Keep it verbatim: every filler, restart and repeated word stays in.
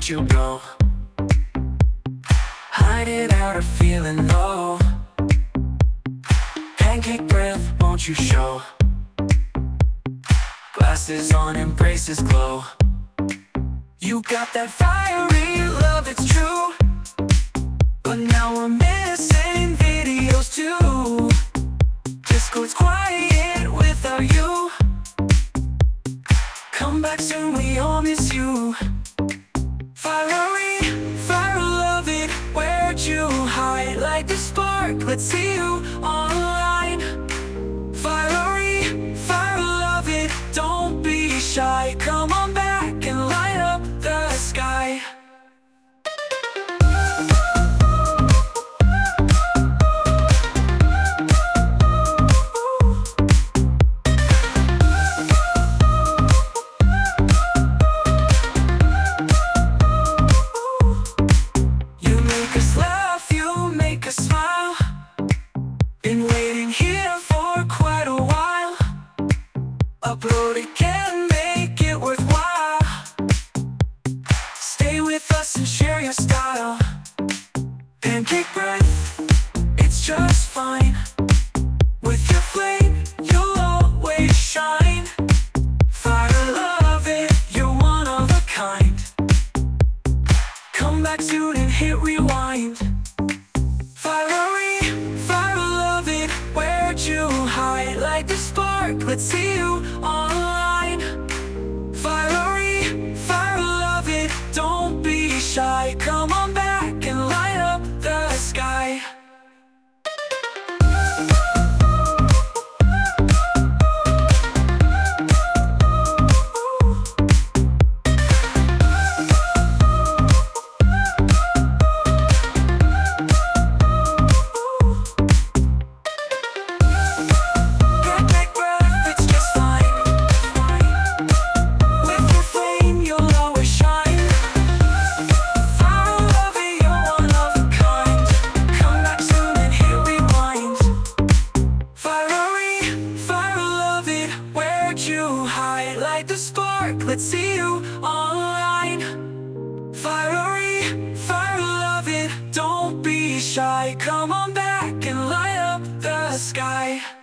where'd you go? Hide it out or feeling low. Pancake breath, won't you show? Glasses on, embraces glow. You got that fiery love, it's true. But now we're missing videos too. Disco's quiet without you. Come back soon, we all miss you. Fiery, fire, love it. Where'd you hide? Like the spark, let's see you online. Fiery, fire, love it. Don't be shy, come on back and light up the sky. You make us laugh, you make us smile. Been waiting here for quite a while. Upload it can make it worthwhile. Stay with us and share your style. Pancake breath, it's just fine. With your flame, you'll always shine. Fire, love it, you're one of a kind. Come back soon and hit rewind. Fiery, fire, love it. Where'd you hide? Like the spark, let's see you online. Fiery, fire, love it. Don't be shy, come on back and light up the sky. You hide like the spark, let's see you online. Fiery, fire, love it. Don't be shy, come on back and light up the sky.